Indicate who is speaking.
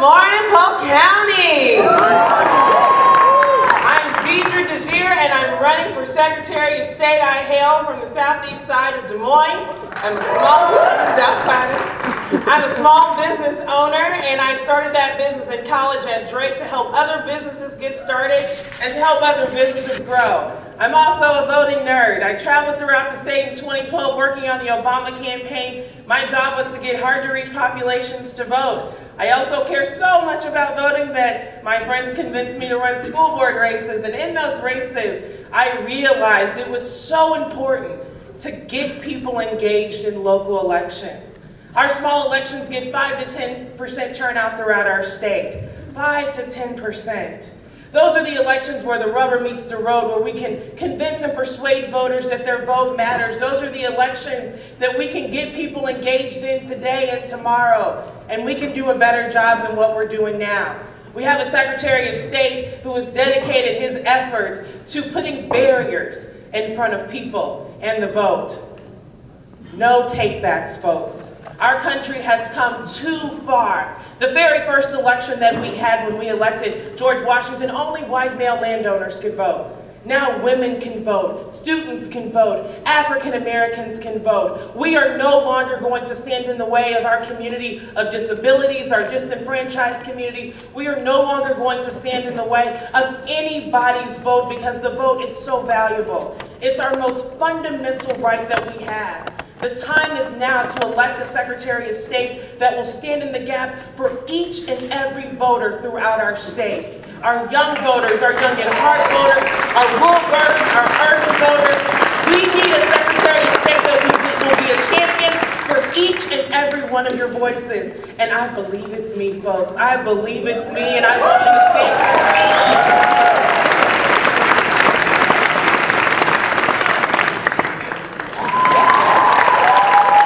Speaker 1: morning, Polk County. I'm Deidre Desir, and I'm running for Secretary of State. I hail from the southeast side of Des Moines. I'm a small business owner, and I started that business at college at Drake to help other businesses get started and to help other businesses grow. I'm also a voting nerd. I traveled throughout the state in 2012 working on the Obama campaign. My job was to get hard-to-reach populations to vote. I also care so much about voting that my friends convinced me to run school board races, and in those races, I realized it was so important to get people engaged in local elections. Our small elections get 5 to 10% turnout throughout our state. 5 to 10%. Those are the elections where the rubber meets the road, where we can convince and persuade voters that their vote matters. Those are the elections that we can get people engaged in today and tomorrow, and we can do a better job than what we're doing now. We have a Secretary of State who has dedicated his efforts to putting barriers in front of people and the vote. No takebacks, folks. Our country has come too far. The very first election that we had when we elected George Washington, only white male landowners could vote. Now women can vote, students can vote, African Americans can vote. We are no longer going to stand in the way of our community of disabilities, our disenfranchised communities. We are no longer going to stand in the way of anybody's vote because the vote is so valuable. It's our most fundamental right that we have. The time is now to elect a Secretary of State that will stand in the gap for each and every voter throughout our state. Our young voters, our young at heart voters, our rural voters, our urban voters. We need a Secretary of State that will be a champion for each and every one of your voices. And I believe it's me, folks. I believe it's me, and I want you to